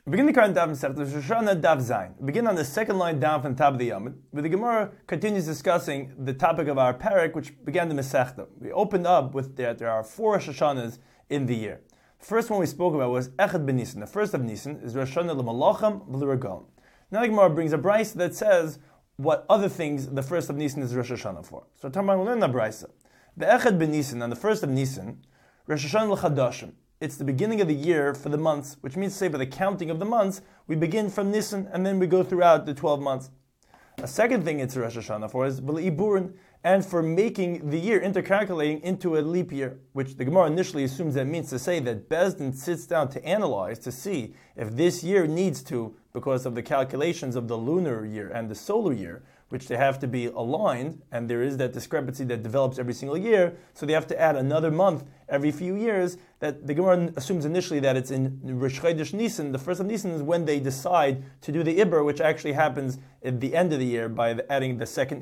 We begin the current daf in Rosh Hashanah daf Zayin. We begin on the second line down from the top of the Yamud, where the Gemara continues discussing the topic of our parak, which began the Masechta. We opened up with that there are 4 Rosh Hashanahs in the year. The first one we spoke about was Echad ben Nisan. The first of Nisan is Rosh Hashanah l'malachim v'l'regalim. Now the Gemara brings a brayse that says what other things the first of Nisan is Rosh Hashanah for. So Tamar will learn the brayse. The Echad ben Nisan, on the first of Nisan, Rosh Hashanah l'chadashim. It's the beginning of the year for the months, which means to say by the counting of the months, we begin from Nisan and then we go throughout the 12 months. A second thing it's Rosh Hashanah for is B'li'iburin, and for making the year, intercalculating into a leap year, which the Gemara initially assumes that means to say that Beis Din sits down to analyze, to see if this year needs to, because of the calculations of the lunar year and the solar year, which they have to be aligned, and there is that discrepancy that develops every single year, so they have to add another month every few years, that the Gemara assumes initially that it's in Rosh Chodesh Nisan. The first of Nisan is when they decide to do the Iber, which actually happens at the end of the year by adding the second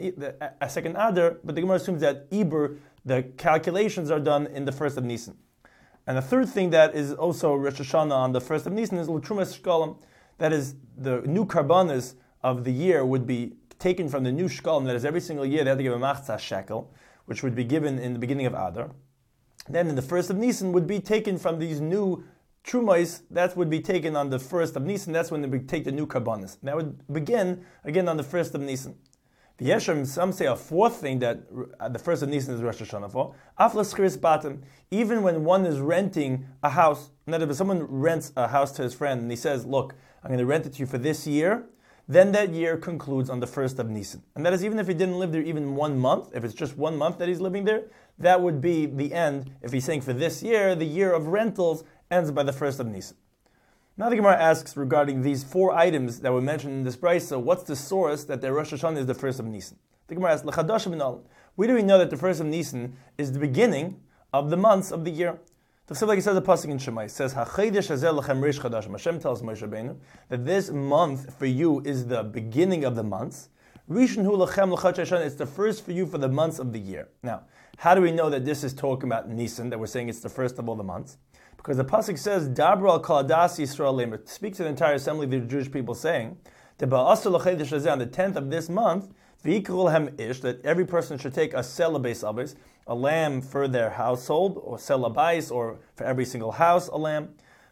Adar, but the Gemara assumes that Iber, the calculations are done in the first of Nisan. And the third thing that is also Rosh Hashanah on the first of Nisan is L'Trumas Shkalim, that is the new karbanas of the year would be taken from the new shkalim, that is every single year they have to give a machzah shekel, which would be given in the beginning of Adar. Then in the first of Nisan would be taken from these new trumais, that would be taken on the first of Nisan, that's when they would take the new karbanas. That would begin again on the first of Nisan. The Yesham, some say a fourth thing that the first of Nisan is Rosh Hashanah for, Aflas Chiris Batim, even when one is renting a house, if someone rents a house to his friend and he says, look, I'm going to rent it to you for this year, then that year concludes on the first of Nisan. And that is even if he didn't live there even 1 month, if it's just 1 month that he's living there, that would be the end. If he's saying for this year, the year of rentals ends by the first of Nisan. Now the Gemara asks regarding these 4 items that were mentioned in this brayse, so what's the source that the Rosh Hashanah is the first of Nisan? The Gemara asks, L'chadash b'nal. Where do we know that the first of Nisan is the beginning of the months of the year? So like it says the pasuk in Shemai, it says, "Hachodesh hazeh lechem reish chadashim." Hashem tells Moshe Rabbeinu that this month for you is the beginning of the months. Rishon hu lechem l'chad shana. It's the first for you for the months of the year. Now, how do we know that this is talking about Nisan? That we're saying it's the first of all the months, because the pasuk says, "Dabra al kol adas Yisrael lemer." It speaks to the entire assembly of the Jewish people, saying, "The ba'asur l'chodesh hazeh on the 10th of this month, v'yikru lehem ish," that every person should take a sela beis avis, a lamb for their household, or sela bais, or for every single house a lamb.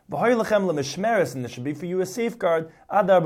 And it should be for you a safeguard until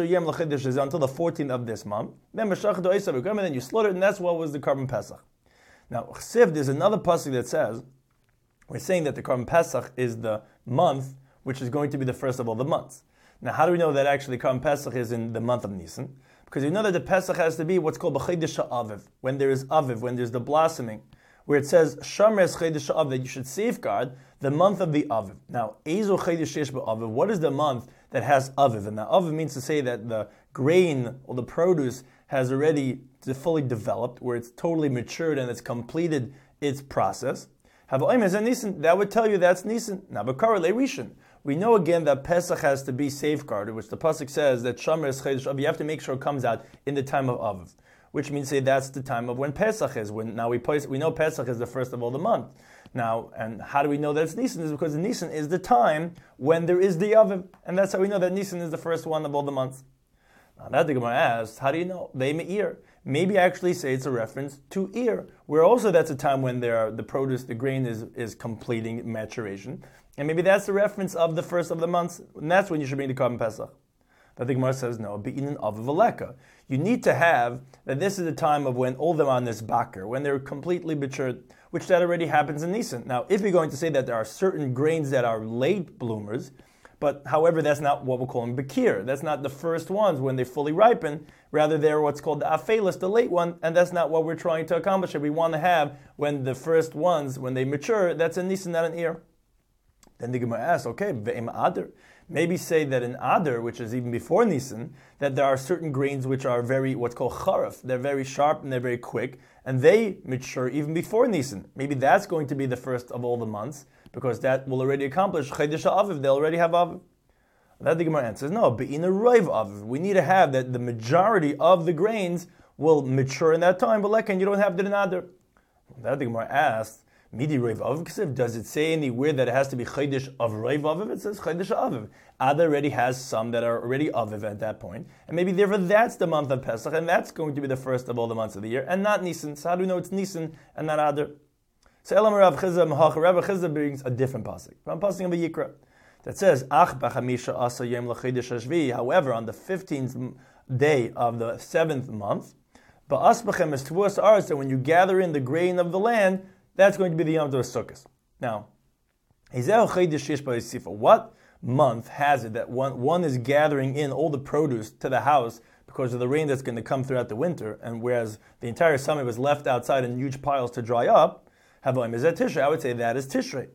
the 14th of this month. Then you slaughter it, and that's what was the Karban Pesach. Now, Chsiv, there's another pasuk that says, we're saying that the Karban Pesach is the month, which is going to be the first of all the months. Now, how do we know that actually Karban Pesach is in the month of Nisan? Because you know that the Pesach has to be what's called B'Chodesh Aviv, when there is Aviv, when there's the blossoming, where it says Shamres Chodesh Aviv, that you should safeguard the month of the Aviv. Now, Ezo Chodesh Yesh B'Aviv, what is the month that has Aviv? And now Aviv means to say that the grain or the produce has already fully developed, where it's totally matured and it's completed its process. That would tell you that's Nisan. Now, B'Kara Le'Rishon. We know again that Pesach has to be safeguarded, which the pasuk says that Shamres Chodesh Aviv, you have to make sure it comes out in the time of Aviv, which means say that's the time of when Pesach is. When now we know Pesach is the first of all the month. Now, and how do we know that it's Nisan? Is because Nisan is the time when there is the Aviv, and that's how we know that Nisan is the first one of all the months. Now that the Gemara asks, how do you know? They me'ir. Maybe actually say it's a reference to Ir, where also that's a time when the produce, the grain is completing maturation, and maybe that's the reference of the first of the months, and that's when you should bring the Karban Pesach. But the Gemara says, no, be'inin aviv aleka. You need to have that this is the time of when all them on this baker, when they're completely matured, which that already happens in Nisan. Now, if you're going to say that there are certain grains that are late bloomers, but however, that's not what we're calling Bekir. That's not the first ones when they fully ripen. Rather, they're what's called the Afelis, the late one, and that's not what we're trying to accomplish. We want to have when the first ones, when they mature, that's in Nisan, not in Ir. Then the Gemara asks, okay, ve'im Adar. Maybe say that in Adar, which is even before Nisan, that there are certain grains which are what's called charaf. They're very sharp and they're very quick, and they mature even before Nisan. Maybe that's going to be the first of all the months, because that will already accomplish Chodesh Aviv. They'll already have Aviv. That the Gemara answers, no, be'in a roiv Aviv. We need to have that the majority of the grains will mature in that time, but like, and you don't have that in Adar. That the Gemara asked, Midi Reiv Aviv, does it say anywhere that it has to be Chodesh of Reiv Aviv? It says Chodesh Aviv. Adar already has some that are already Aviv at that point, and maybe therefore that's the month of Pesach, and that's going to be the first of all the months of the year, and not Nisan. So how do we know it's Nisan and not Adar? So Elam Rav Chizda Mahach, Rav Chizda brings a different pasuk from pasuk of Yikra that says Ach b'chamisha asa yom l'chodesh hashvi. However, on the 15th day of the 7th month, ba'asbachem is tvuas aretz, that when you gather in the grain of the land, that's going to be the Yom Tov Sukkos. Now, what month has it that one is gathering in all the produce to the house because of the rain that's going to come throughout the winter, and whereas the entire summer was left outside in huge piles to dry up? Is that Tishrei? I would say that is Tishrei.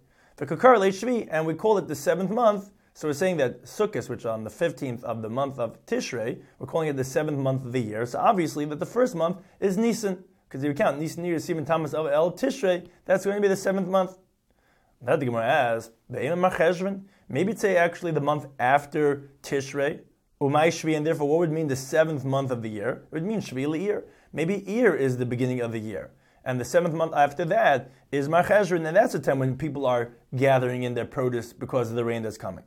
And we call it the 7th month. So we're saying that Sukkot, which on the 15th of the month of Tishrei, we're calling it the 7th month of the year. So obviously that the first month is Nisan, because if you count Nisan, Yer, Sivan, Tammuz, Av, El, Tishrei, that's going to be the 7th month. That the Gemara asks, maybe it's say actually the month after Tishrei, Umay Shvi, and therefore what would mean the 7th month of the year? It would mean Shvi L'Iyar. Maybe Iyar is the beginning of the year. And the 7th month after that is Mar Cheshvan, and that's a time when people are gathering in their produce because of the rain that's coming.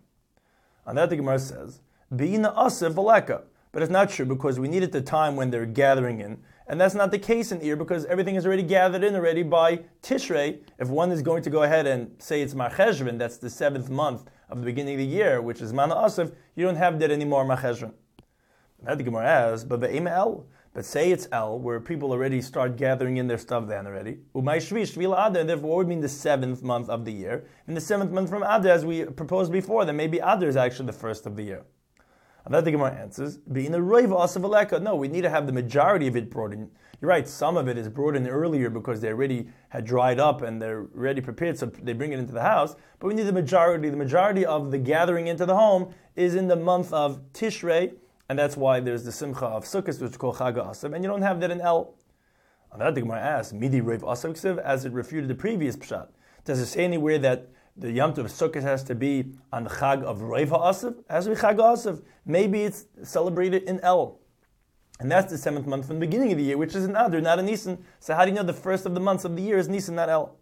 On that the Gemara says, Be'ina Asif Valeka. But it's not true, because we need it the time when they're gathering in. And that's not the case in Iyar, because everything is already gathered in already by Tishrei. If one is going to go ahead and say it's Mar Cheshvan, that's the 7th month of the beginning of the year, which is Mana Asif, you don't have that anymore, Mar Cheshvan. That the Gemara asks, but Be'ema El. But say it's El, where people already start gathering in their stuff then already. Umay Shvi, Shvi L'Adar, and therefore what would mean the 7th month of the year? And the 7th month from Adar, as we proposed before, then maybe Adar is actually the first of the year. And that the Gemara answers, Be'in a Roiva Asav Aleka. No, we need to have the majority of it brought in. You're right, some of it is brought in earlier because they already had dried up and they're ready prepared, so they bring it into the house. But we need the majority. The majority of the gathering into the home is in the month of Tishrei, and that's why there's the Simcha of Sukkot, which is called Chag Asav, and you don't have that in El. On that the Gemara asks, Midi Reiv Asav Ksiv, as it refuted the previous Pshat. Does it say anywhere that the Yom Tov Sukkot has to be on the Chag of Reiv Asav? It has to be Chag Asav. Maybe it's celebrated in El. And that's the 7th month from the beginning of the year, which is in Adar, not in Nisan. So how do you know the first of the months of the year is Nisan, not El?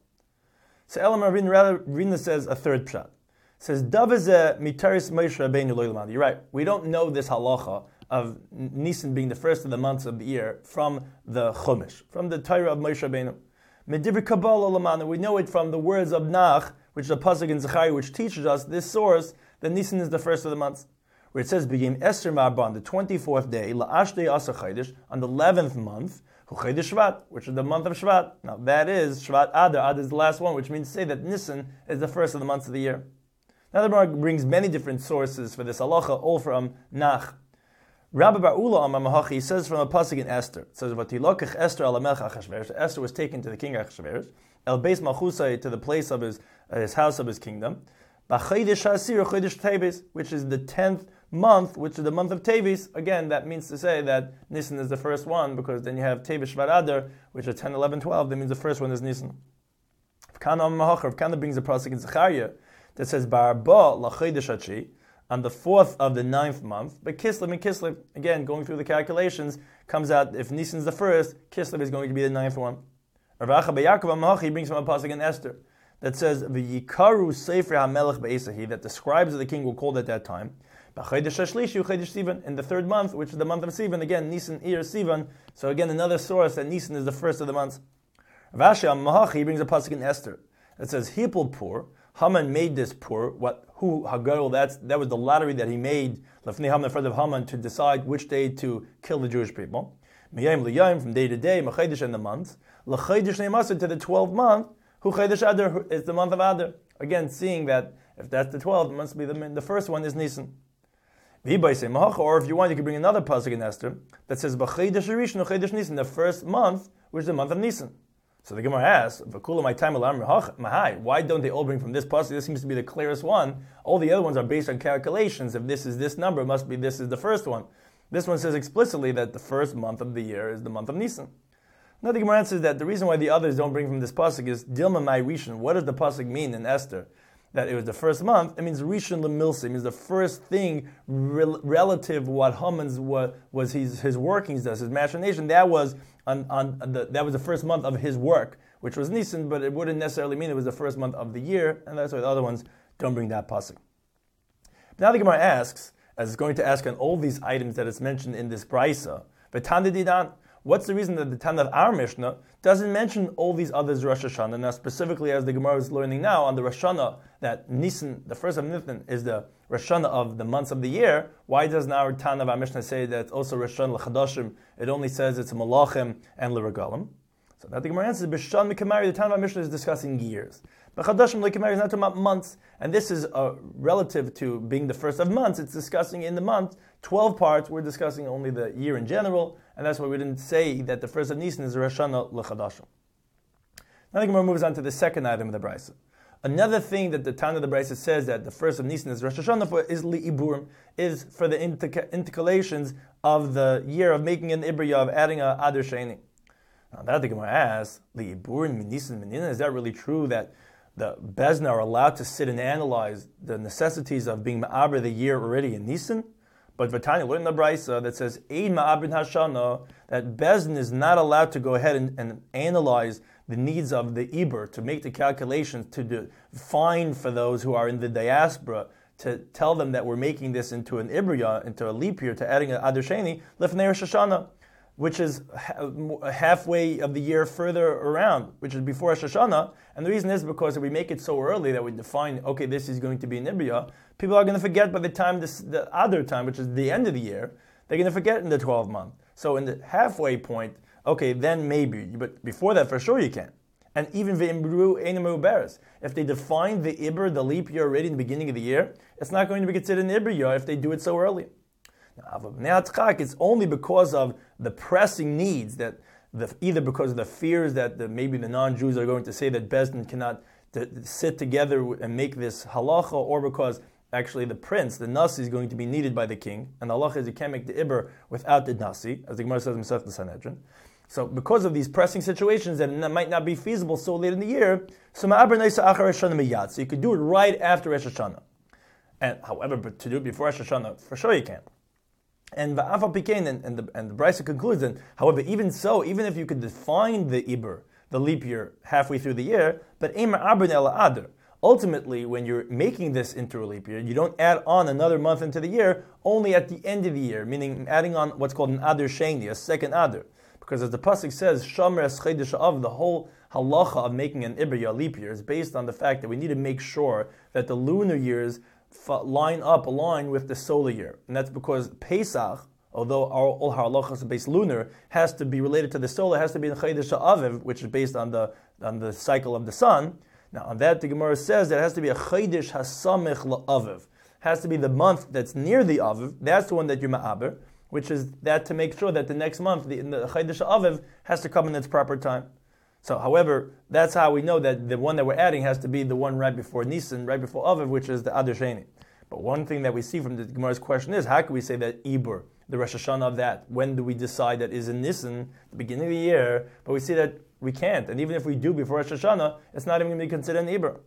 So Elam Ravina says a third Pshat. Says, mitaris Moshe Rabbeinu lo yilmad. You're right. We don't know this halacha of Nisan being the first of the months of the year from the Chumash, from the Torah of Moshe Rabbeinu. Medivri Kabbalah lamana. We know it from the words of Nach, which is a pasuk in Zechariah, which teaches us this source that Nisan is the first of the months, where it says, "Begin Esther Ma'arban, the 24th day, la'ashdei asa chaydish, on the 11th month, hu chaydish Shvat, which is the month of Shvat." Now that is Shvat Adar. Adar is the last one, which means to say that Nisan is the first of the months of the year. Now the Gemara brings many different sources for this halacha, all from Nach. Rabbi Bar Ula Amamahachi says from a pasuk in Esther. It says, "Vatilokach Esther al Melech Achashverosh." Esther was taken to the king Achashverosh, El Beis Malchusai, to the place of his house of his kingdom. B'chaydish Hasir Chaydish Teves, which is the 10th month, which is the month of Teves. Again, that means to say that Nisan is the first one, because then you have Teves Shvat Adar, which are 10, 11, 12. That means the first one is Nisan. Kana Amamahachi, Kana brings a pasuk in Zechariah that says Barba L'chaydish Hachi, on the 4th of the 9th month. But Kislev and Kislev, again, going through the calculations, comes out if Nisan's the first, Kislev is going to be the 9th one. Rav Acha B'Yakov Amahachi brings from a pasuk in Esther that says V'yikaru Sefer HaMelech Be'esahi, that the scribes of the king were called at that time. B'chaydish HaShlishi Chaydish Sivan, in the 3rd month, which is the month of Sivan. Again, Nisan, Iyar, Sivan. So again, another source that Nisan is the first of the months. Rav Ashi Amahachi brings a pasuk in Esther that says Hipul Pur. Haman made this pur. Hagarul? That was the lottery that he made lefnei Haman, in front of Haman, to decide which day to kill the Jewish people. Miyayim liyayim, from day to day. Machaydish, in the months. L'chaydish ne'masud, to the 12th month. Hu chaydish Adar is the month of Adar. Again, seeing that if that's the 12th, it must be the first one is Nisan. Or if you want, you could bring another pasuk in Esther that says b'chaydish rishon chaydish Nisan, the first month, which is the month of Nisan. So the Gemara asks, why don't they all bring from this pasuk? This seems to be the clearest one. All the other ones are based on calculations. If this is this number, it must be this is the first one. This one says explicitly that the first month of the year is the month of Nisan. Now the Gemara answers that the reason why the others don't bring from this pasuk is Dilma Mai Rishon. What does the pasuk mean in Esther? That it was the first month. It means Rishon Lemilsa. It means the first thing relative what Haman's was his workings, does his machination. That was that was the first month of his work, which was Nisan, but it wouldn't necessarily mean it was the first month of the year, and that's why the other ones don't bring that pasuk. Now the Gemara asks, as it's going to ask on all these items that is mentioned in this brisa, v'tanda, what's the reason that the Tana of our Mishnah doesn't mention all these others Rosh Hashanah? Now, specifically, as the Gemara is learning now on the Rosh Hashanah, that Nisan, the first of Nisan, is the Rosh Hashanah of the months of the year. Why doesn't our Tana of our Mishnah say that it's also Rosh Hashanah l'chadashim? It only says it's a Malachim and l'regalim. So that the Gemara answers, B'Shan Mikamari, the Tana of our Mishnah is discussing years. But Chadashim l'Kamari is not talking about months, and this is relative to being the first of months. It's discussing in the month 12 parts. We're discussing only the year in general, and that's why we didn't say that the first of Nisan is Rosh Hashanah l'Chadashim. Now the Gemara moves on to the second item of the Brisa. Another thing that the Tana of the Brisa says that the first of Nisan is Rosh Hashanah for is li'iburim, is for the intercalations of the year of making an ibriyah, of adding a Adar Sheni. Now that the Gemara asks, li'iburim min Nisan min, is that really true that the Bezna are allowed to sit and analyze the necessities of being Ma'aber the year already in Nisan? But Vatanya learned in the Brisa that says, Eid Ma'abrin Hashana, that Bezna is not allowed to go ahead and analyze the needs of the Iber, to make the calculations, to find for those who are in the diaspora, to tell them that we're making this into an Ibriya, into a leap year, to adding an Adar Sheni, Lifnei Rosh Hashanah, which is halfway of the year further around, which is before Rosh Hashanah. And the reason is because if we make it so early that we define, okay, this is going to be an Ibriya, people are going to forget by the time the other time, which is the end of the year, they're going to forget in the 12th month. So in the halfway point, okay, then maybe, but before that, for sure you can. And even if they define the Iber, the leap year already in the beginning of the year, it's not going to be considered an Ibriya if they do it so early. Now, it's only because of the pressing needs that either because of the fears that maybe the non-Jews are going to say that Bezdin cannot sit together and make this halacha, or because actually the prince, the nasi, is going to be needed by the king, and the halacha is you can't make the iber without the nasi, as the Gemara says in Masechet Sanhedrin. So because of these pressing situations that might not be feasible so late in the year, so you could do it right after Rosh Hashanah. And however, but to do it before Rosh Hashanah, for sure you can't. And the Brisa concludes that, however, even so, even if you could define the Iber, the leap year, halfway through the year, but ultimately, when you're making this into a leap year, you don't add on another month into the year, only at the end of the year, meaning adding on what's called an Adar Sheni, a second Adar. Because as the pasuk says, Shomer Eschedish Av, the whole halacha of making an Iber, a leap year, is based on the fact that we need to make sure that the lunar years align with the solar year. And that's because Pesach, although all halachas are based lunar, has to be related to the solar, has to be in Chodesh Aviv, which is based on the cycle of the sun. Now on that the Gemara says that it has to be a Chodesh Hasamich LaAviv. Has to be the month that's near the Aviv, that's the one that you're Ma'aber, which is that to make sure that the next month, the Chodesh Aviv, has to come in its proper time. So, however, that's how we know that the one that we're adding has to be the one right before Nisan, right before Aviv, which is the Adar Sheni. But one thing that we see from the Gemara's question is, how can we say that Ibur, the Rosh Hashanah of that, when do we decide that is in Nisan, the beginning of the year? But we see that we can't. And even if we do before Rosh Hashanah, it's not even going to be considered an Ibur.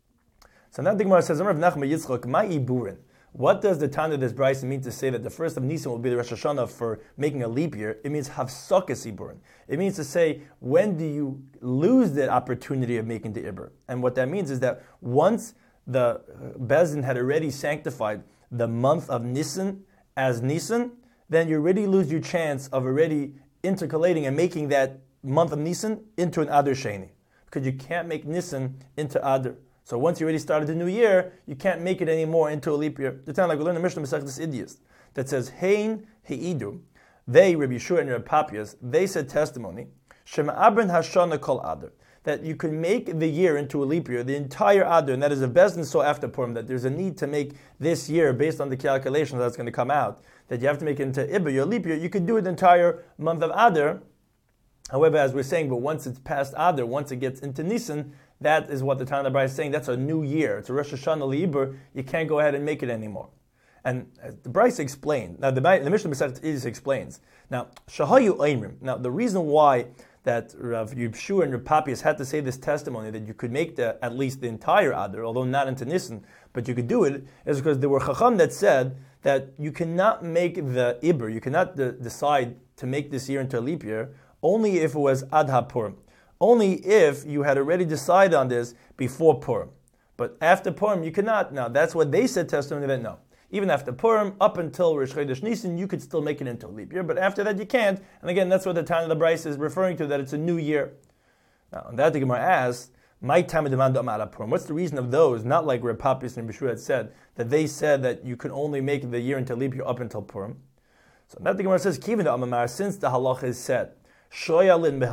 So now the Gemara says, Rav Nachman Yitzchak, Ma Iburin. What does the Tana of this Brisa mean to say that the first of Nisan will be the Rosh Hashanah for making a leap year? It means Havsakas Iburin. It means to say, when do you lose the opportunity of making the Ibur? And what that means is that once the Bezdin had already sanctified the month of Nisan as Nisan, then you already lose your chance of already intercalating and making that month of Nisan into an Adar Sheni. Because you can't make Nisan into Adar. So once you already started the new year, you can't make it anymore into a leap year. The time like we learned in Mishnah Masechtas Idiyos that says, Hein heidu, they, Rabbi Yeshua and Rabbi Papias, they said testimony, Shema Abrin Hashana Kol Adar, that you can make the year into a leap year, the entire Adar, and that is a Bezdin saw after Purim, that there's a need to make this year, based on the calculations that's going to come out, that you have to make it into Iber, your leap year. You could do it the entire month of Adar. However, as we're saying, but once it's past Adar, once it gets into Nisan, that is what the Tana Brisa is saying. That's a new year. It's a Rosh Hashanah Liber. You can't go ahead and make it anymore. And the Brisa explained. Now the Mishnah Masechet Idiyos explains. Now Shahayu Oimrim. Now the reason why that Rav Yibshua and Rav Papias had to say this testimony that you could make at least the entire Adar, although not into Nisan, but you could do it, is because there were Chacham that said that you cannot make the Iber, you cannot decide to make this year into a leap year, only if it was Ad HaPurim. only if you had already decided on this before Purim. But after Purim, you cannot. Now, that's what they said testimony that no. Even after Purim, up until Rosh Chodesh Nisan, you could still make it into a leap year. But after that, you can't. And again, that's what the time of the Bryce is referring to, that it's a new year. Now, on that, the Gemara asks, my time of demand Purim. What's the reason of those? Not like Reb Papias and Bishua had said, that they said that you could only make the year into leap year up until Purim. So that the Gemara says, Kivin to Amamar, since the halacha is said, we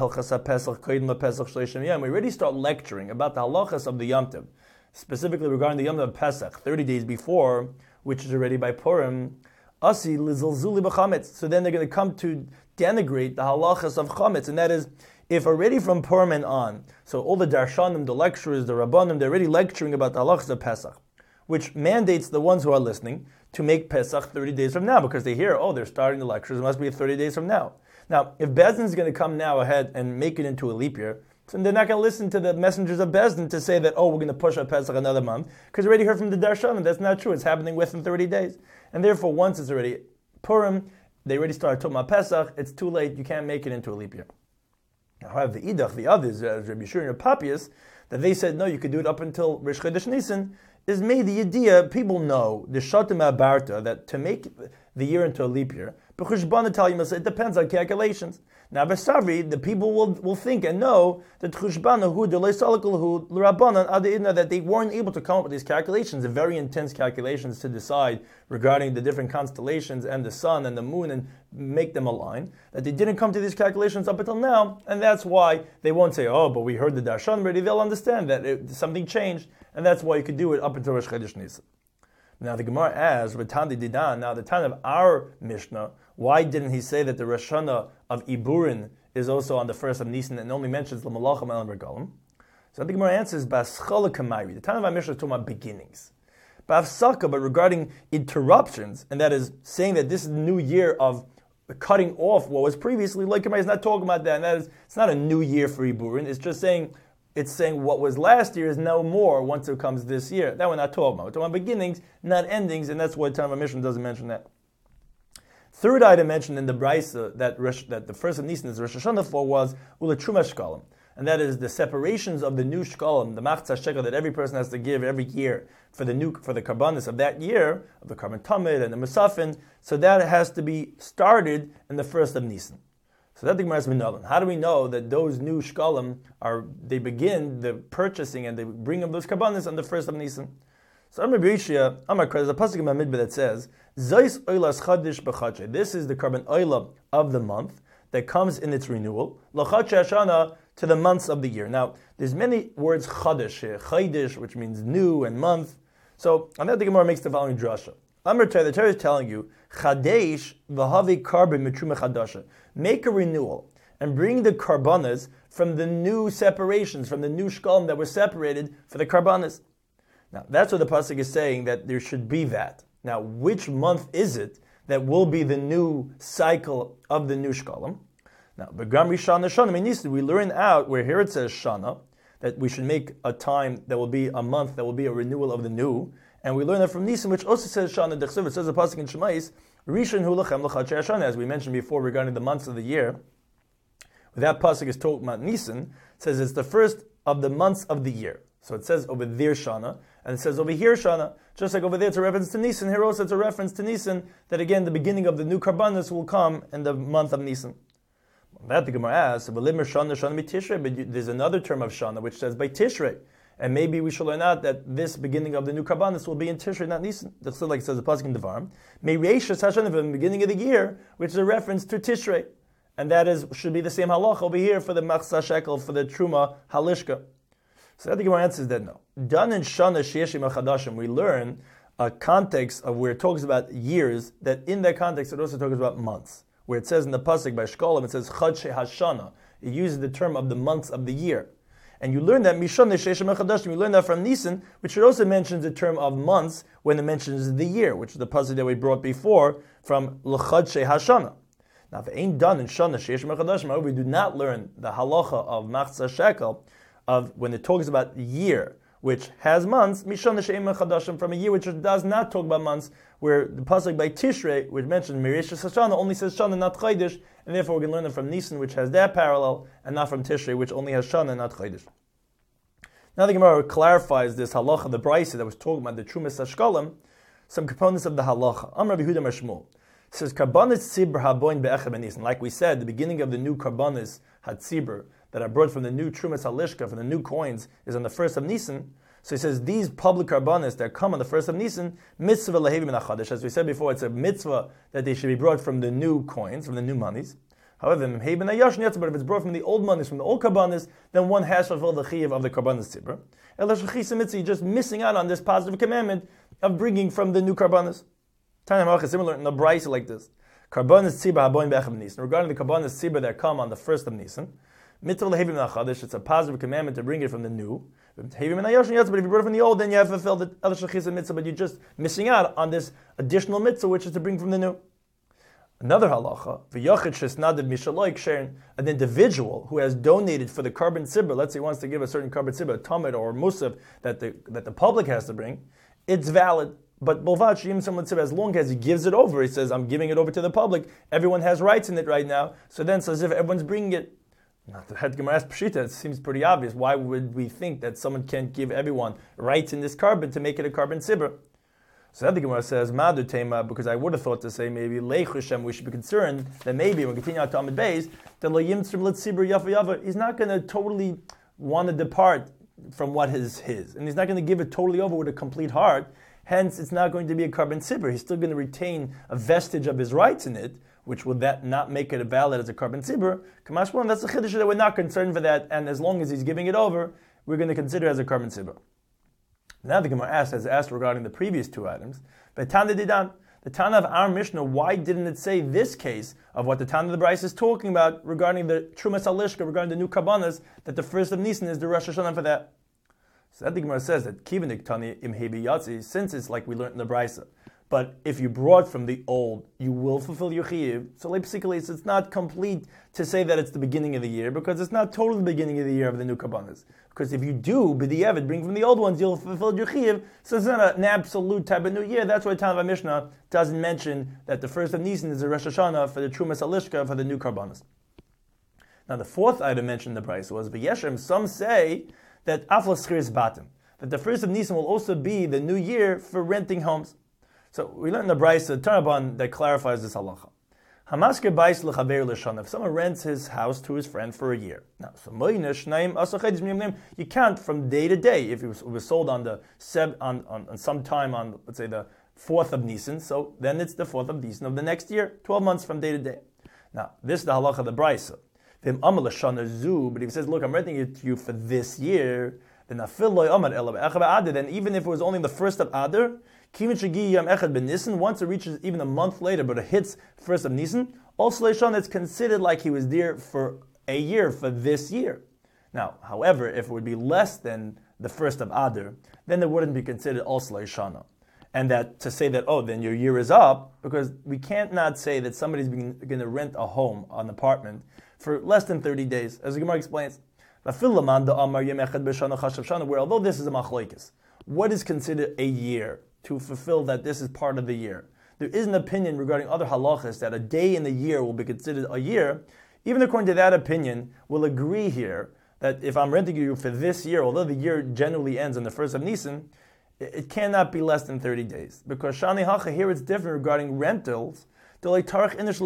already start lecturing about the halachas of the Yom Tov, specifically regarding the Yom Tov of Pesach, 30 days before, which is already by Purim. Asi lizilzuli b'chametz. So then they're going to come to denigrate the halachas of chametz, and that is, if already from Purim and on, so all the darshanim, the lecturers, the rabbanim, they're already lecturing about the halachas of Pesach, which mandates the ones who are listening to make Pesach 30 days from now, because they hear, oh, they're starting the lectures, it must be 30 days from now. Now, if Bezdin is going to come now ahead and make it into a leap year, so they're not going to listen to the messengers of Bezdin to say that, oh, we're going to push our Pesach another month, because we already heard from the darshanim, that's not true, it's happening within 30 days. And therefore, once it's already Purim, they already started talking about Pesach, it's too late, you can't make it into a leap year. However, the Idach, the others, Rabbi Shur and Papias, that they said, no, you could do it up until Rosh Chodesh Nisan, is made the idea, people know, the Shatim Abarta, that to make the year into a leap year, it depends on calculations. Now, Besavri, the people will think and know that that they weren't able to come up with these calculations, the very intense calculations to decide regarding the different constellations and the sun and the moon and make them align, that they didn't come to these calculations up until now, and that's why they won't say, oh, but we heard the Darshan already. They'll understand that something changed, and that's why you could do it up until Rosh Chodesh Nisan. Now the Gemara asks, Ratandi Didan, now the time of our Mishnah, why didn't he say that the Rosh Hashanah of Iburin is also on the first of Nisan and only mentions the Malachim and Regalim? So the Gemara answers, Baschala Kamairi. The time of our Mishnah is talking about beginnings. Bavsaka, but regarding interruptions, and that is saying that this is the new year of cutting off what was previously, like Kamari is not talking about that, and that is, it's not a new year for Iburin, it's just saying, what was last year is no more once it comes this year. That we're not talking about. We're talking about beginnings, not endings, and that's why the time of our Mishnah doesn't mention that. Third item mentioned in the Brisa that the first of Nisan is Rosh Hashanah for was Ula Truma Shkalim, and that is the separations of the new Shkalim, the Machzah Shekel that every person has to give every year for the Karbanis of that year, of the Karban Tamid and the Musafin. So that has to be started in the first of Nisan. So that the Gemara is Minolan. How do we know that those new Shkalim they begin the purchasing and they bring them those Karbanis on the first of Nisan? So Amar Beishia, there's a pasuk in Midbar that says, Zais Oilas Chadish B'Chadsheh. This is the Karban Oila of the month that comes in its renewal, L'Chadsheh Hashana, to the months of the year. Now, there's many words Chadish here, Chaydish, which means new and month. So on that the Gemara makes the following drasha. Amar Torah, the Torah is telling you, Chadesh v'havi Karban Mitruma Chadasha. Make a renewal and bring the Karbanas from the new separations, from the new Shkalim that were separated for the Karbanas. Now, that's what the pasuk is saying, that there should be that. Now, which month is it that will be the new cycle of the new Shkalim? Now, Begramri Shana Shana, we learn out where here it says Shana, that we should make a time that will be a month, that will be a renewal of the new. And we learn that from Nisan, which also says Shana Dechsev. It says the pasuk in Shemais, Rishon Hu Lachem L'Chadshei Hashana, as we mentioned before regarding the months of the year. That pasuk is talking about Nisan. It says it's the first of the months of the year. So it says over there Shana, and it says over here Shana. Just like over there it's a reference to Nisan, here also it's a reference to Nisan, that again the beginning of the new Karbanos will come in the month of Nisan. That the Gemara asks, but there's another term of Shana which says by Tishrei. And maybe we should learn out that this beginning of the new Karbanos will be in Tishrei, not Nisan. That's like it says the pasuk in Devarim. Me'reishas Hashanah, from the beginning of the year, which is a reference to Tishrei. And that should be the same halach over here for the Machzah Shekel, for the Truma Halishka. So that the Gemara answers that no. Done in Shana Sheyeshim Achadashim, we learn a context of where it talks about years, that in that context it also talks about months. Where it says in the pasuk by Shkolim, it says Chadshei Hashana. It uses the term of the months of the year. And you learn that Mishana Sheyeshim Achadashim, you learn that from Nisan, which it also mentions the term of months when it mentions the year, which is the pasuk that we brought before from L'Chadshei Hashana. Now, if it ain't done in Shana Sheyeshim Achadashim, we do not learn the halacha of Machzah Shekel, of when it talks about year, which has months, Mishana She'ema Chadashim, from a year which does not talk about months, where the pasuk by Tishrei, which mentions Mirishas Hashanah, only says Shana, not Chodesh, and therefore we can learn it from Nisan, which has that parallel, and not from Tishrei, which only has Shana, not Chodesh. Now the Gemara clarifies this halacha, the brisa that was talking about the Trumas Hashkalim, some components of the halacha. Amar Yehuda Mashmul says karbanis tzibur haboin be'echad b'nisan. Like we said, the beginning of the new karbanis hatzibur that are brought from the new Trumas Halishka, from the new coins, is on the first of Nisan. So he says these public karbanis that come on the first of Nisan, mitzvah lahevim min hachadesh. As we said before, it's a mitzvah that they should be brought from the new coins, from the new monies. However, but if it's brought from the old monies, from the old karbanis, then one has fulfilled the chiyuv of the karbanis tzibur. You're just missing out on this positive commandment of bringing from the new karbanis. Similar in the brisa like this. Karbanis tzibur haboin be'echad b'nisan. Regarding the karbanis tzibur that come on the first of Nisan, mitzvah lahevim min hachadesh. It's a positive commandment to bring it from the new. But if you brought it from the old, then you have fulfilled the other shechisa mitzvah, but you're just missing out on this additional mitzvah, which is to bring from the new. Another halacha, an individual who has donated for the carbon tzibur, let's say he wants to give a certain carbon tzibur, a tamid or a musaf that the public has to bring, it's valid. But as long as he gives it over, he says, I'm giving it over to the public, everyone has rights in it right now, so then it's as if everyone's bringing it. Not the head Gemara Pshita, it seems pretty obvious. Why would we think that someone can't give everyone rights in this carbon to make it a carbon tzibur? So that the Gemara says, Madu Tema, because I would have thought to say maybe Leichushem, we should be concerned that maybe when we continue out to Amid Beis, that Lo Yimtzrim L'Tzibur Yafa Yafa, he's not going to totally want to depart from what is his. And he's not going to give it totally over with a complete heart. Hence, it's not going to be a carbon tzibur. He's still going to retain a vestige of his rights in it, which would that not make it valid as a carbon tzibur. Kamashwan, that's the chiddush that we're not concerned for that, and as long as he's giving it over, we're going to consider it as a carbon tzibur. Now the Gemara has asked regarding the previous two items. But Tana Didan, the Tana of our Mishnah, why didn't it say this case of what the Tana of the Bryce is talking about regarding the Trumas Halishka, regarding the new Karbanas, that the first of Nisan is the Rosh Hashanah for that? So that the Gemara says that Kivanik Tani im Hebi Yatzi, since it's like we learned in the Bryce. But if you brought from the old, you will fulfill your chiyuv. So basically, it's not complete to say that it's the beginning of the year, because it's not totally the beginning of the year of the new karbanas. Because if you do, b'di'evet, bring from the old ones, you'll fulfill your chiyuv. So it's not an absolute type of new year. That's why Tanav Mishnah doesn't mention that the first of Nisan is the Rosh Hashanah for the Trumas Halishka for the new karbanas. Now the fourth item mentioned in the price was v'yeshem. Some say that aflas chiris batim, that the first of Nisan will also be the new year for renting homes. So we learned in the Brisa, Tanaban, that clarifies this halacha. Hamasker bais lechaver l'shana. If someone rents his house to his friend for a year, now you count from day to day. If it was sold on sometime on, let's say, the 4th of Nisan, so then it's the 4th of Nisan of the next year, 12 months from day to day. Now this is the halacha of the Brisa. But if he says, look, I'm renting it to you for this year, then even if it was only the 1st of Adar, once it reaches even a month later, but it hits 1st of Nisan, also it's considered like he was there for a year for this year. Now, however, if it would be less than the 1st of Adar, then it wouldn't be considered also Shana. And that to say that, then your year is up, because we can't not say that somebody's going to rent a home, an apartment, for less than 30 days, as the Gemara explains. Where although this is a machlokes, what is considered a year to fulfill that this is part of the year? There is an opinion regarding other halachas that a day in the year will be considered a year. Even according to that opinion, we'll agree here that if I'm renting you for this year, although the year generally ends on the 1st of Nisan, it cannot be less than 30 days. Because Shani Hacha, here it's different regarding rentals. No one is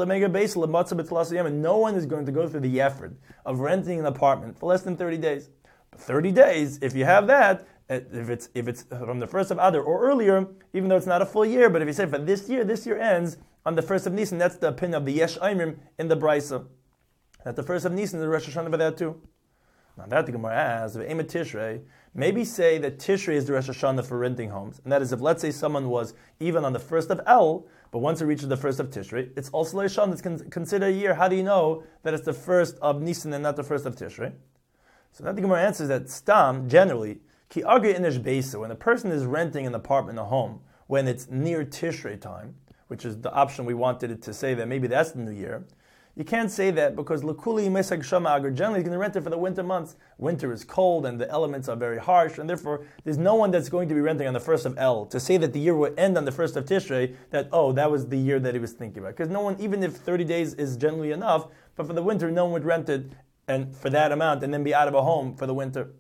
going to go through the effort of renting an apartment for less than 30 days. But 30 days, if you have that, if it's from the 1st of Adar or earlier, even though it's not a full year, but if you say for this year ends on the 1st of Nisan, that's the opinion of the Yesh Aimim in the Brisa. That the 1st of Nisan is the Rosh Hashanah for that too. Now that the Gemara asks, Tishrei, maybe say that Tishrei is the Rosh Hashanah for renting homes. And that is if, let's say, someone was even on the 1st of El, but once it reaches the 1st of Tishrei, it's also Leishan, it's considered a year. How do you know that it's the 1st of Nisan and not the 1st of Tishrei? So that the Gemara answers that Stam, generally, Ki Agri Inish Beisa, when a person is renting an apartment, a home, when it's near Tishrei time, which is the option we wanted it to say that maybe that's the new year, You can't say that because L'kuli Mesag Shama Agar generally is going to rent it for the winter months. Winter is cold and the elements are very harsh, and therefore there's no one that's going to be renting on the 1st of El to say that the year will end on the 1st of Tishrei, that, that was the year that he was thinking about. Because no one, even if 30 days is generally enough, but for the winter, no one would rent it and for that amount and then be out of a home for the winter.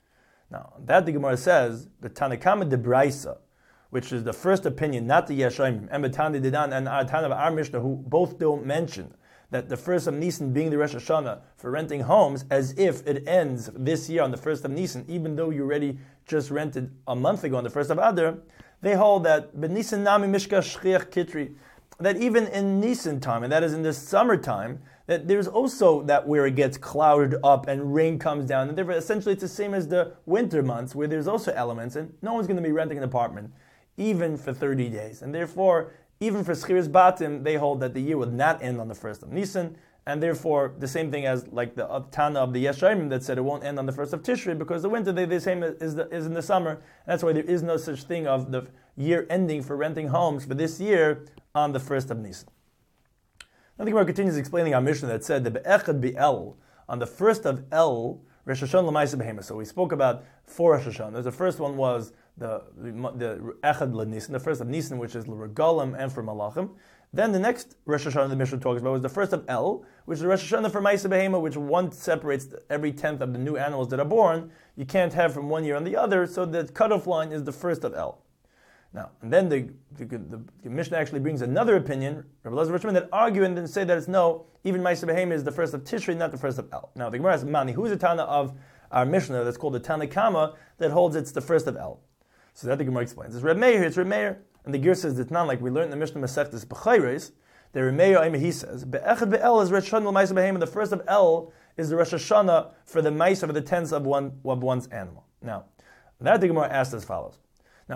Now, that the Gemara says, the Tanakama de Braisa, which is the first opinion, not the Yeshayim, and Betani Didan and Tana of our Mishnah, who both don't mention that the first of Nisan being the Rosh Hashanah for renting homes, as if it ends this year on the first of Nisan, even though you already just rented a month ago on the first of Adar, they hold that B'Nisan Nami Mishka Shchiach Kitri, that even in Nisan time, and that is in the summertime, that there's also that where it gets clouded up and rain comes down, and therefore essentially it's the same as the winter months where there's also elements, and no one's going to be renting an apartment even for 30 days, and therefore even for Schiras Batim, they hold that the year would not end on the 1st of Nisan, and therefore the same thing as like the Tana of the Yeshayim that said it won't end on the 1st of Tishrei, because the winter day the same is in the summer, and that's why there is no such thing of the year ending for renting homes for this year on the 1st of Nisan. Now the Gemara continues explaining our Mishnah that said that Be'echad Be'el, on the 1st of El, Rosh Hashanah L'maisa Behema. So we spoke about 4 Rosh Hashanahs. The first one was the Echad L'Nisan, the first of Nisan, which is L'Regalim and for Malachim. Then the next Rosh Hashanah the Mishnah talks about was the first of El, which is the Rosh Hashanah for Maisa Behema, which one separates every 10th of the new animals that are born. You can't have from one year on the other, so the cutoff line is the first of El. Now, and then the Mishnah actually brings another opinion, Rabbi Elazar Richman, that argue and then say that it's no, even Maisa Behema is the first of Tishrei, not the first of El. Now, the Gemara asks, Mani, who is the Tana of our Mishnah that's called the Tana Kama that holds it's the first of El? So that the Gemara explains. It's Reb Meir, and the Ger says it's not like we learned in the Mishnah Masechtas B'chayres. The Reb Meir, he says, Be'echad Be'el is Rosh Hashanah Maisa Behema. The first of El is the Rosh Hashanah for the Maisa, for the tenth of one's animal. Now, that the Gemara asks as follows. Now,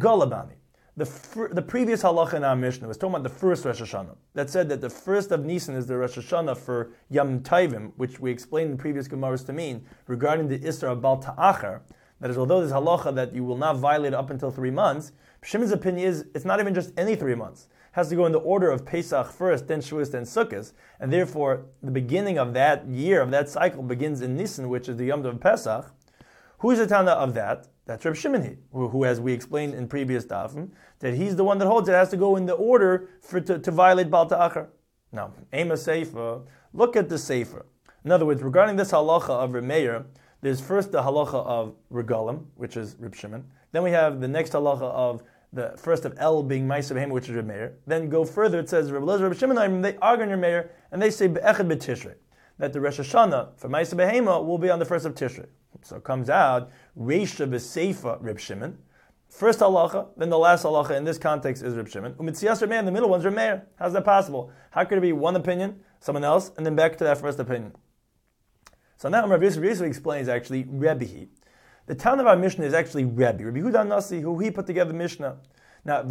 the previous halacha in our Mishnah was talking about the first Rosh Hashanah. That said that the first of Nisan is the Rosh Hashanah for Yom Tovim, which we explained in previous Gemaras to mean regarding the Isra of Bal Ta'achar. That is, although there's halacha that you will not violate up until 3 months, Shimon's opinion is it's not even just any 3 months. It has to go in the order of Pesach first, then Shavuos, then Sukkot, and therefore the beginning of that year, of that cycle, begins in Nisan, which is the Yom Tov Pesach. Who is the Tana of that? That's Reb Shimon, who, as we explained in previous dafim, that he's the one that holds it has to go in the order to violate Bal Ta'achar. Now, Ema Sefer, look at the Sefer. In other words, regarding this halacha of Reb Meir, there's first the halacha of Regalim, which is Reb Shimon. Then we have the next halacha of the first of El being Maisa Behema, which is Reb Meir. Then go further, it says Reb Elazar, Reb Shimon, they argue on Reb Meir, and they say Be'echad B'Tishrei, that the Rosh Hashanah for Maisa Behema will be on the first of Tishrei. So it comes out, Reisha B'Seifa Reb Shimon. First halacha, then the last halacha in this context is Reb Shimon. Umitzias Reb Meir, the middle one's Reb Meir. How's that possible? How could it be one opinion, someone else, and then back to that first opinion? So now Rabbi Yisrael explains actually Rebbe. The town of our Mishnah is actually Rebbe Huda Nasi, who he put together the Mishnah. Now,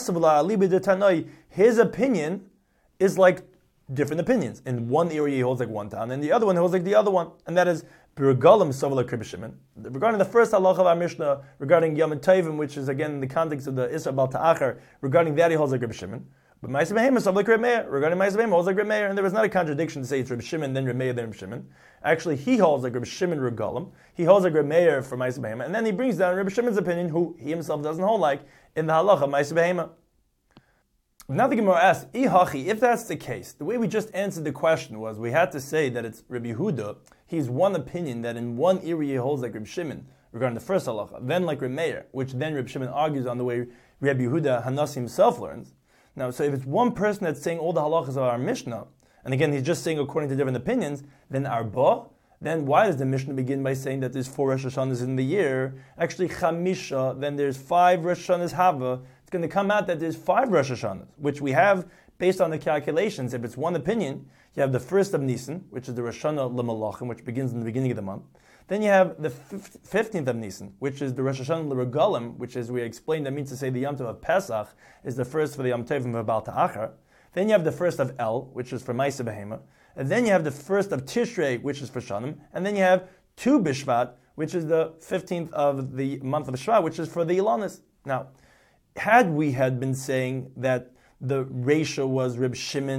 his opinion is like different opinions. In one area he holds like one town, and the other one he holds like the other one, and that is B'Regalim Sovala Reb Shimon. Regarding the first halacha of our Mishnah, regarding Yom Tovim, which is again in the context of the Isra Bal Ta'achar, regarding that he holds like Reb Shimon. But Maisa Behema Sovala Reb Meir. Regarding Maisa Behema holds like Reb Meir, and there was not a contradiction to say it's Reb Shimon, then Reb Meir, then Reb Shimon. Actually, he holds like Reb Shimon Regalim. He holds like Reb Meir for Maisa Behema, and then he brings down Reb Shimon's opinion, who he himself doesn't hold like, in the halacha of Maisa Behema. Now the Gemara asks, Ihachi, if that's the case, the way we just answered the question was we had to say that it's Reb Yehuda. He's one opinion that in one area he holds like Reb Shimon regarding the first halacha, then like Reb Meir, which then Reb Shimon argues on the way Reb Yehuda Hanasi himself learns. Now, so if it's one person that's saying all the halachas of our Mishnah, and again he's just saying according to different opinions, then Arba, then why does the Mishnah begin by saying that there's 4 Rosh Hashanahs in the year? Actually, Chamisha, then there's 5 Rosh Hashanahs Hava. It's going to come out that there's 5 Rosh Hashanahs, which we have based on the calculations. If it's one opinion, you have the first of Nisan, which is the Rosh Hashanah L'Malachim, which begins in the beginning of the month. Then you have the 15th of Nisan, which is the Rosh Hashanah L'Regalim, which, as we explained, that means to say the Yom Tov of Pesach is the first for the Yom Tovim of Bal Ta'achar. Then you have the first of El, which is for Maisa Behema. And then you have the first of Tishrei, which is for Shanim. And then you have 2 Bishvat, which is the 15th of the month of Shvat, which is for the Ilanis. Now, had we been saying that the ratio was Reb Shimon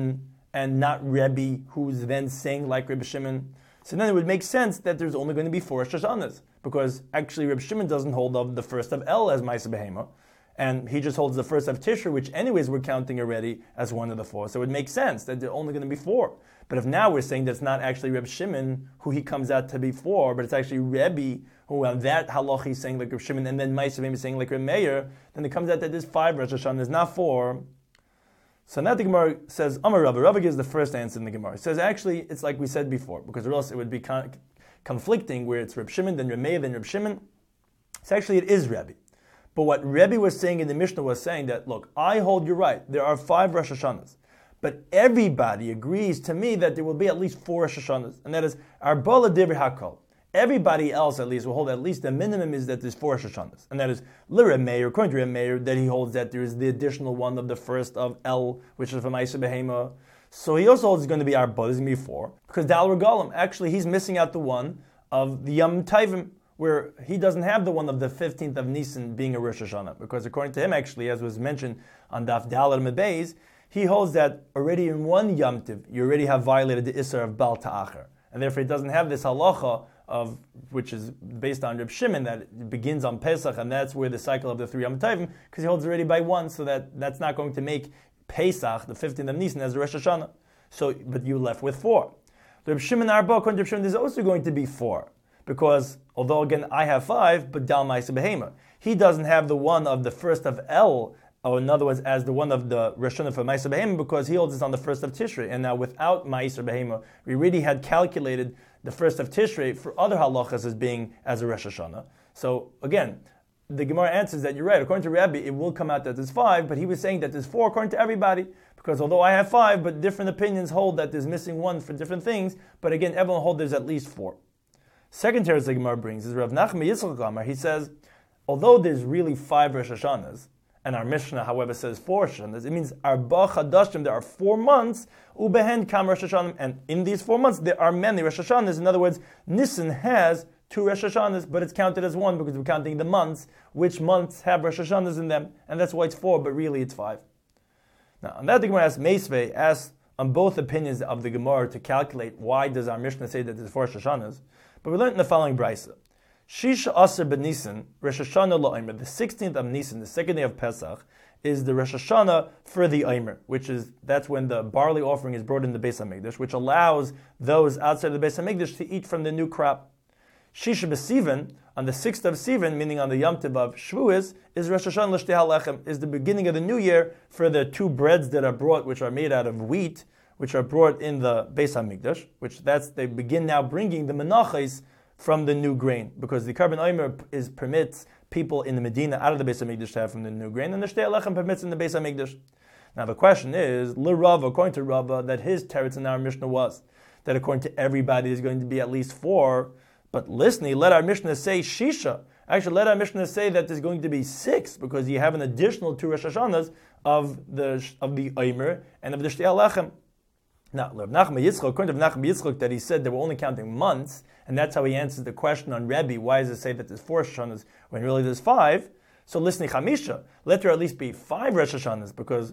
and not Rebbe, who's then saying like Rebbe Shimon. So then it would make sense that there's only going to be 4 Rosh Hashanahs, because actually Rebbe Shimon doesn't hold of the first of El as Ma'aseh Behema, and he just holds the first of Tishrei, which anyways we're counting already as one of the 4. So it would make sense that there are only going to be 4. But if now we're saying that's not actually Rebbe Shimon who he comes out to be 4, but it's actually Rebbe who on that halach he's saying like Rebbe Shimon, and then Ma'aseh Behema is saying like Rebbe Meir, then it comes out that there's 5 Rosh Hashanahs, not 4. So now the Gemara says, Amar Rava. Rava gives the first answer in the Gemara. It says, actually, it's like we said before, because or else it would be conflicting, where it's Reb Shimon, then Reb Meir, then Reb Shimon. So actually it is Rebbe. But what Rebbe was saying in the Mishnah was saying that, look, I hold you right. There are 5 Rosh Hashanahs. But everybody agrees to me that there will be at least 4 Rosh Hashanahs. And that is, Arbala Divri Hakol. Everybody else, at least, will hold at least the minimum is that there's 4 Rosh Hashanahs. And that is, L'Reb Meir, according to Reb Meir, that he holds that there is the additional one of the first of El, which is from Ma'aseh Behema. So he also holds it's going to be Arba, there's going to be 4. Because Dal Regalim, actually, he's missing out the one of the Yom Tovim, where he doesn't have the one of the 15th of Nisan being a Rosh Hashanah. Because according to him, actually, as was mentioned on Daf Dal Mebeis, he holds that already in one Yom Tiv, you already have violated the Isser of Bal Ta'acher. And therefore, it doesn't have this halacha of, which is based on Reb Shimon, that it begins on Pesach, and that's where the cycle of the 3 Yom Tovim, because he holds already by 1, so that's not going to make Pesach, the 15th of Nisan, as a Rosh Hashanah. So, but you left with 4. The Reb Shimon Arba, according to Reb Shimon, there's also going to be 4, because although again I have 5, but Dal Ma'aseh Behema, he doesn't have the one of the first of El, or in other words, as the one of the Rosh Hashanah for Ma'aseh Behema, because he holds this on the first of Tishrei. And now without Ma'aseh Behema, we really had calculated the first of Tishrei for other halachas as being as a Rosh Hashanah. So again, the Gemara answers that you're right. According to Rabbi, it will come out that there's 5, but he was saying that there's 4 according to everybody, because although I have 5, but different opinions hold that there's missing 1 for different things, but again, everyone holds there's at least 4. Second teretz the Gemara brings is Rav Nachman Yitzchak Amar. He says, although there's really 5 Rosh Hashanahs, and our Mishnah, however, says 4 Rosh Hashanahs, it means Arba Chadashim, there are 4 months, Ubehen Kam Rosh Hashanah, and in these 4 months there are many Rosh Hashanahs. In other words, Nisan has 2 Rosh Hashanahs, but it's counted as 1 because we're counting the months, which months have Rosh Hashanahs in them, and that's why it's 4, but really it's 5. Now, on that the Gemara asks, Meisvei asks on both opinions of the Gemara to calculate why does our Mishnah say that there's 4 Rosh Hashanahs, but we learned in the following brisa. Shisha Aser b'Nisan, Rosh Hashanah la'Omer, the 16th of Nisan, the second day of Pesach, is the Rosh Hashanah for the Omer, that's when the barley offering is brought in the Beis HaMikdash, which allows those outside of the Beis HaMikdash to eat from the new crop. Shisha b'Sivan, on the 6th of Sivan, meaning on the Yom Tov of Shavuos, is Rosh Hashanah l'Shtei HaLechem, is the beginning of the new year for the 2 breads that are brought, which are made out of wheat, which are brought in the Beis HaMikdash, they begin now bringing the menachos from the new grain, because the Karban Omer permits people in the Medina out of the Beis HaMikdash to have from the new grain, and the Shtei HaLechem permits in the Beis HaMikdash. Now the question is, L'Rava, according to Rava, that his teretz in our Mishnah was that according to everybody there's going to be at least 4, but listen, let our Mishnah say Shisha. Actually, let our Mishnah say that there's going to be 6, because you have an additional 2 Rosh Hashanahs of the Omer and of the Shtei HaLechem. Now, Rav Nachman Yitzchak, according to Rav Nachman Yitzchak, that he said they were only counting months, and that's how he answers the question on Rebbe, why does it say that there's 4 Rosh Hashanahs when really there's 5? So listen, Chamisha, let there at least be 5 Rosh Hashanahs, because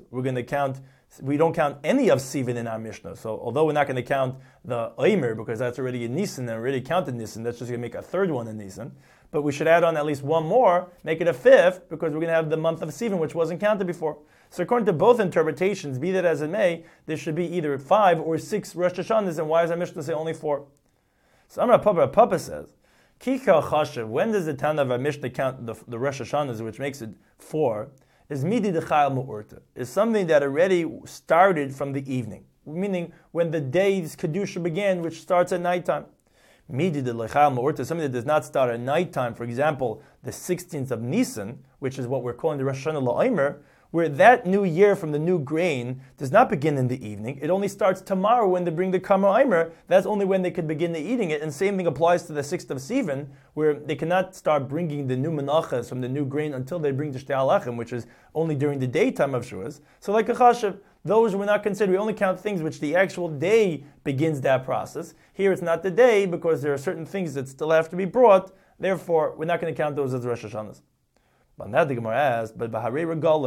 we don't count any of Sivan in our Mishnah. So although we're not going to count the Omer, because that's already in Nisan, and already counted Nisan, that's just going to make a 3rd one in Nisan. But we should add on at least 1 more, make it a 5th, because we're going to have the month of Sivan, which wasn't counted before. So according to both interpretations, be that as it may, there should be either 5 or 6 Rosh Hashanahs, and why does our Mishnah say only 4? So Amar Papa says, Kika Chashav, when does the Tana of our Mishnah count the Rosh Hashanahs, which makes it 4, is Midi D'Chayil Mu'urta, is something that already started from the evening, meaning when the day's Kedusha began, which starts at nighttime. Midi D'Chayil Mu'urta, something that does not start at nighttime, for example, the 16th of Nisan, which is what we're calling the Rosh Hashanah La'omer, where that new year from the new grain does not begin in the evening. It only starts tomorrow when they bring the Kamar Omer. That's only when they could begin eating it. And same thing applies to the 6th of Sivan, where they cannot start bringing the new menachas from the new grain until they bring the Shtei HaLechem, which is only during the daytime of Shavuos. So like a Chashav, those were not considered. We only count things which the actual day begins that process. Here it's not the day, because there are certain things that still have to be brought. Therefore, we're not going to count those as Rosh Hashanahs. But now the Gemara asks, but Baharei Regalim,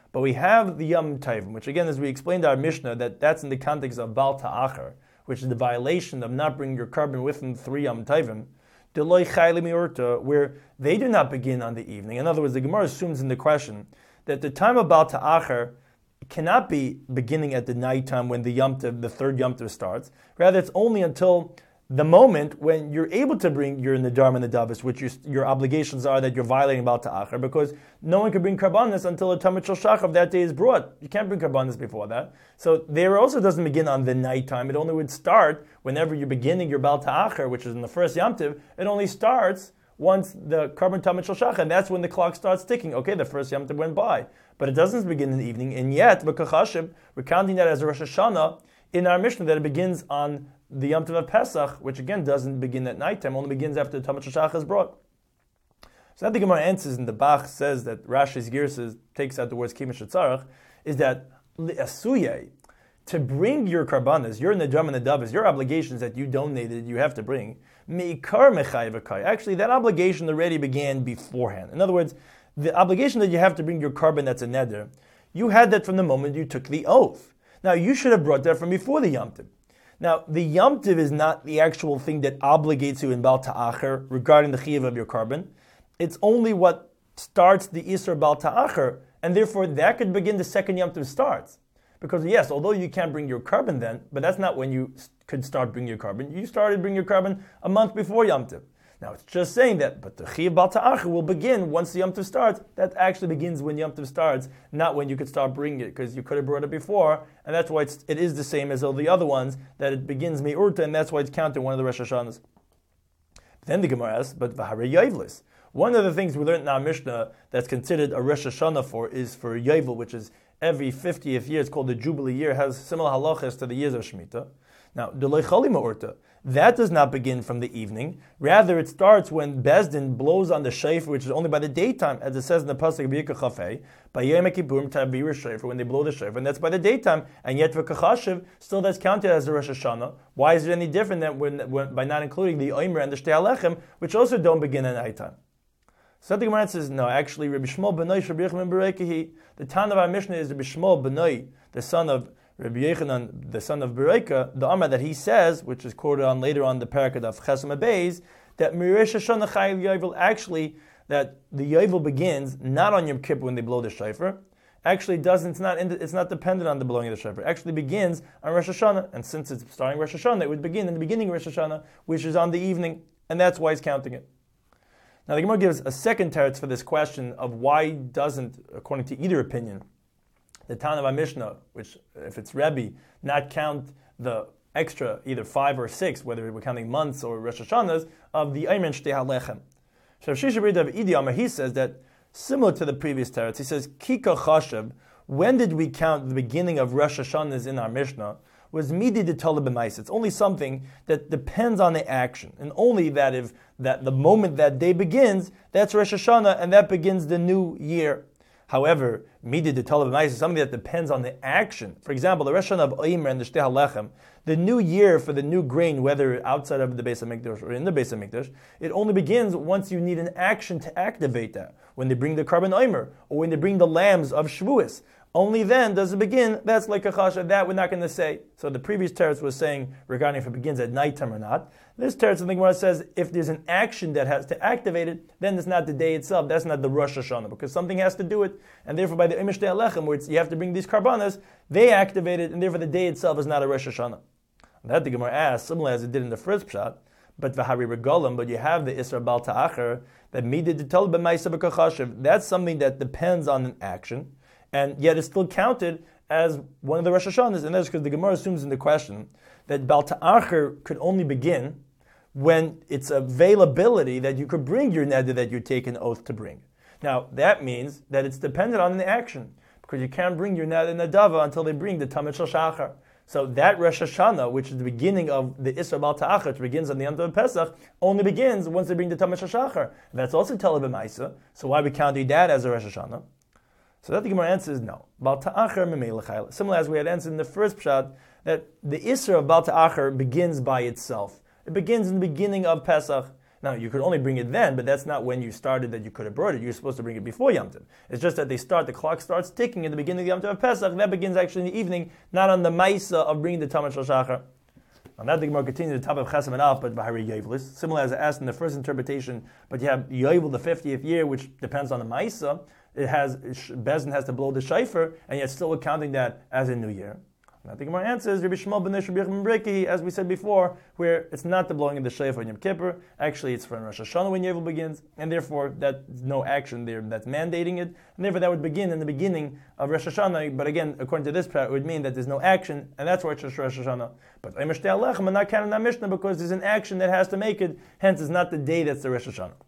But we have the Yom Tovim, which again, as we explained our Mishnah, that's in the context of Bal Ta'achar, which is the violation of not bringing your carbon within 3 Yom Tovim, Deloi Chayli Miurta, where they do not begin on the evening. In other words, the Gemara assumes in the question that the time of Bal Ta'achar cannot be beginning at the nighttime when the Yom Tov, the 3rd Yom Tov starts. Rather, it's only until the moment when you're able to bring your Nadarim and Nadavis, which your obligations are that you're violating Bal Ta'achar, because no one can bring Karbanis until the Tamid Shel Shach of that day is brought. You can't bring Karbanis before that. So there also doesn't begin on the nighttime. It only would start whenever you're beginning your Bal Ta'achar, which is in the first Yom Tov. It only starts once the Karban Tamid Shel Shach, and that's when the clock starts ticking. Okay, the first Yom Tov went by. But it doesn't begin in the evening, and yet, V'kachashib, we're counting that as a Rosh Hashanah in our Mishnah, that it begins on the Yom Tov of Pesach, which again doesn't begin at nighttime, only begins after the Tamid Shel Shach is brought. So that the Gemara answers, and the Bach says that Rashi's Girsa takes out the words Kima Shetzarach, is that Asuyeh, to bring your karbanas, your Nadarim and Nadavis, your obligations that you donated, you have to bring, Meikar Mechayev Akai. Actually, that obligation already began beforehand. In other words, the obligation that you have to bring your carbon that's a neder, you had that from the moment you took the oath. Now, you should have brought that from before the Yom Tov. Now, the Yom Tov is not the actual thing that obligates you in Bal Ta'achar regarding the chiyuv of your carbon. It's only what starts the Isser Bal Ta'achar, and therefore that could begin the second Yom Tov starts. Because yes, although you can't bring your carbon then, but that's not when you could start bringing your carbon. You started bringing your carbon a month before Yom Tov. Now, it's just saying that, but the Chiyuv Bal Ta'achar will begin once the Yom Tov starts. That actually begins when Yom Tov starts, not when you could start bringing it, because you could have brought it before, and that's why it is the same as all the other ones, that it begins Me'urta, and that's why it's counted one of the Rosh Hashanahs. Then the Gemara asks, but V'harei Yovlis. One of the things we learned in our Mishnah that's considered a Rosh Hashanah is for Yovel, which is every 50th year. It's called the Jubilee year, has similar halachas to the years of Shemitah. Now, Deloi Chali Ma'urta, that does not begin from the evening. Rather, it starts when Bezdin blows on the shofar, which is only by the daytime, as it says in the pasuk of Yikach Chafei, by Yom Kippurim Ta'avir shofar, when they blow the shofar, and that's by the daytime. And yet, for Kachashiv, still that's counted as the Rosh Hashanah. Why is it any different than when by not including the Omer and the Shtei HaLechem, which also don't begin at nighttime? So the Gemara says, no, actually, Rabbi Shmuel B'nai Rabbi Yochanan Bereikahi, the Tan of our Mishnah is Rabbi Shmuel B'nai, the son of Rabbi Yochanan, the son of Bereika, the Amar that he says, which is quoted on later on the parakah of Chesem Abeis, that Mirish Hashanah Chayil Yovel, actually, that the Yovel begins not on Yom Kippur when they blow the shofar. Actually, it's not dependent on the blowing of the shofar. It actually begins on Rosh Hashanah, and since it's starting Rosh Hashanah, it would begin in the beginning of Rosh Hashanah, which is on the evening, and that's why he's counting it. Now the Gemara gives a second teretz for this question of why doesn't, according to either opinion, the Tan of our Mishnah, which if it's Rebbe, not count the extra either 5 or 6, whether we're counting months or Rosh Hashanahs, of the Ayman Shtei HaLechem. So Shisha B'Rida of Idi Amar, he says that, similar to the previous teretz, he says, Kika Chashav, when did we count the beginning of Rosh Hashanahs in our Mishnah? Was midi de tala b'mais. It's only something that depends on the action, and only that if that the moment that day begins, that's Rosh Hashanah, and that begins the new year. However, midi de tala b'mais is something that depends on the action. For example, the Rosh Hashanah of Omer and the Shtei HaLechem, the new year for the new grain, whether outside of the Beis HaMikdash or in the Beis HaMikdash, it only begins once you need an action to activate that. When they bring the carbon Omer, or when they bring the lambs of Shavuos. Only then does it begin. That's like a chasha. That we're not going to say. So the previous teretz was saying regarding if it begins at nighttime or not. This teretz, I think, where it says if there's an action that has to activate it, then it's not the day itself. That's not the Rosh Hashanah, because something has to do it. And therefore, by the Eimer Shtei HaLechem, where you have to bring these karbanas, they activate it, and therefore the day itself is not a Rosh Hashanah. And that the Gemara asks, similar as it did in the first pshat, but v'hari regalim, but you have the Isra Bal Ta'achar that midid to tell b'ma'isa b'kachashiv. That's something that depends on an action. And yet it's still counted as one of the Rosh Hashanahs, and that's because the Gemara assumes in the question that Bal Ta'achar could only begin when it's availability that you could bring your neder that you take an oath to bring. Now, that means that it's dependent on an action, because you can't bring your neder nadava until they bring the Tamid Shel Shachar. So that Rosh Hashanah, which is the beginning of the Isra Bal Ta'achar, which begins on the end of Pesach, only begins once they bring the Tamid Shel Shachar. That's also Tel B'Maisa, so why we counting that as a Rosh Hashanah? So that the Gemara answers no. Bal Ta'achar Memei L'chayla. Similar as we had answered in the first pshat, that the Isra of Bal Ta'achar begins by itself. It begins in the beginning of Pesach, Now, you could only bring it then, but that's not when you started that you could have brought it. You're supposed to bring it before Yom Tov. It's just that the clock starts ticking at the beginning of Yom Tov of Pesach. That begins actually in the evening, not on the Maisa of bringing the Tamid Shel Shachar. On that, the Gemara continues the top of Chesam and Alf, but Bahari Yovelis. Similar as I asked in the first interpretation, but you have Yovel, the 50th year, which depends on the Maisa. Bezdin has to blow the shofar, and yet still counting that as a new year. I think my answer is Rabbi Shmuel ben Ish Rabbi Yochanan ben Breki, as we said before, where it's not the blowing of the shofar in Yom Kippur. Actually, it's from Rosh Hashanah when Yovel begins, and therefore there's no action there that's mandating it, and therefore that would begin in the beginning of Rosh Hashanah. But again, according to this part, it would mean that there's no action, and that's why it's Rosh Hashanah. But Eimer Shtei Alechem are not counted in our Mishnah because there's an action that has to make it. Hence, it's not the day that's the Rosh Hashanah.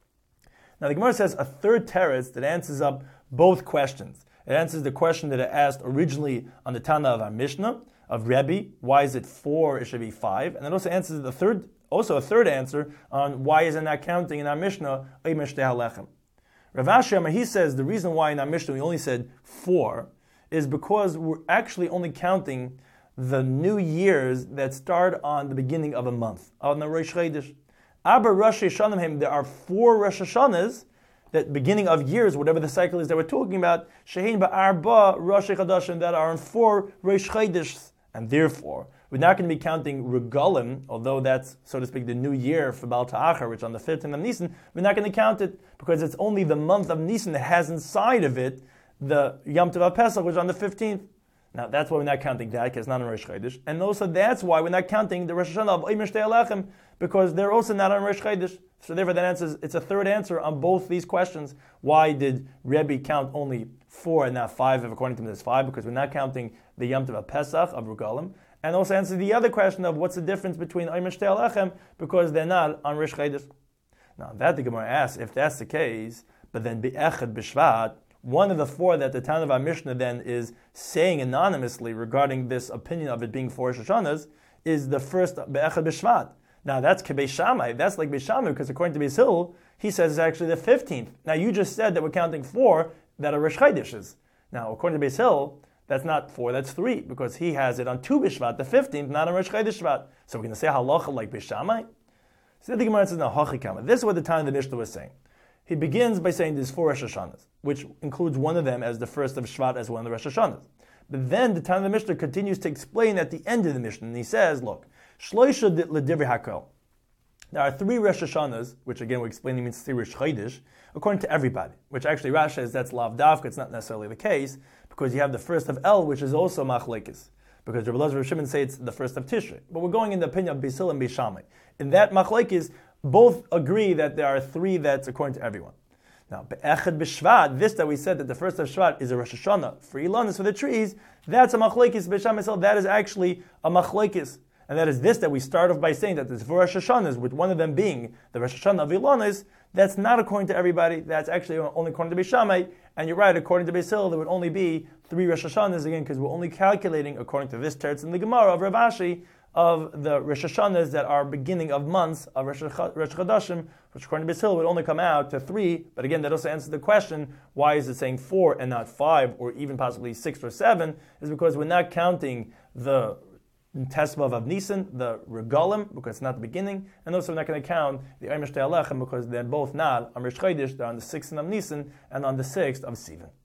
Now the Gemara says a third teretz that answers up both questions. It answers the question that I asked originally on the Tana of our Mishnah, of Rebbe, why is it 4, it should be 5, and it also answers a third answer on why is it not counting in our Mishnah, Eimer Shtei Halechem. Rav Ashi, he says the reason why in our Mishnah we only said 4 is because we're actually only counting the new years that start on the beginning of a month, on the Rosh Chodesh. Aber Rosh Hashanah, there are 4 Rosh Hashanahs, that beginning of years, whatever the cycle is that we're talking about, Shehin ba'arba Rosh Chodashim, that are in 4 Rosh Chodesh, and therefore we're not going to be counting Regalim, although that's, so to speak, the new year for Baal Ta'achar, which on the 15th of Nisan, we're not going to count it because it's only the month of Nisan that has inside of it the Yom Tov Pesach, which is on the 15th. Now that's why we're not counting that, because it's not on Rosh Chodesh, and also that's why we're not counting the Rosh Hashanah of Eimer Shtei Alechem, because they're also not on Rosh Chodesh. So therefore that answers, it's a third answer on both these questions. Why did Rebbe count only 4 and not 5, if according to him it's 5? Because we're not counting the Yom Tov Pesach of Regalim. And also answer the other question of what's the difference between Eimer Shtei Alechem, because they're not on Rosh Chodesh. Now that the Gemara asks, if that's the case, but then Be'echad B'Shvat, one of the 4 that the Tana of our Mishnah then is saying anonymously regarding this opinion of it being 4 Rosh Hashanahs is the first Be'echad B'Shvat. Now that's Beis Shammai. That's like Beis Shammai because according to Beis Hillel, he says it's actually the 15th. Now you just said that we're counting 4 that are Rosh Chodeshes. Now according to Beis Hillel, that's not 4, that's 3 because he has it on 2 B'Shvat, the 15th, not on Rosh Chodesh Shvat. So we're going to say halacha like Beis Shammai? So the Gemara says no hachikama. This is what the time of the Mishnah was saying. He begins by saying there's 4 Rosh Hashanahs, which includes one of them as the first of Shvat as one of the Rosh Hashanahs. But then the time of the Mishnah continues to explain at the end of the Mishnah, and he says, look, Shloisha l'divrei Hakel. There are 3 Rosh Hashanahs, which again we're explaining means 3 Rosh Chodesh, according to everybody. Which actually Rashi says that's lav davka. It's not necessarily the case because you have the first of El, which is also machlekes. Because Rabbi Elazar and Rabbi Shimon say it's the first of Tishrei. But we're going in the opinion of Beis Hillel and Beis Shammai. In that machlekes, both agree that there are 3 that's according to everyone. Now, Be'echad B'Shvat, this that we said that the first of Shvat is a Rosh Hashanah for Ilanis, for the trees, that's a machlekes. Beis Shammai said that is actually a machlekes. And that is this that we start off by saying that there's 4 Rosh Hashanahs, with one of them being the Rosh Hashanah of Ilanis. That's not according to everybody. That's actually only according to Beis Shammai. And you're right, according to Beis Hillel, there would only be 3 Rosh Hashanahs again, because we're only calculating according to this teretz in the Gemara of Rav Ashi of the Rosh Hashanahs that are beginning of months of Rosh Chodashim, which according to Beis Hillel would only come out to 3. But again, that also answers the question: why is it saying 4 and not 5, or even possibly 6 or 7? Is because we're not counting the Tesvav of Nisan, the Regalim, because it's not the beginning, and also we're not going to count the Eimer Shtei Alechem because they're both not on Rosh Chodesh, they're on the 6th of Nisan and on the 6th of Sivan.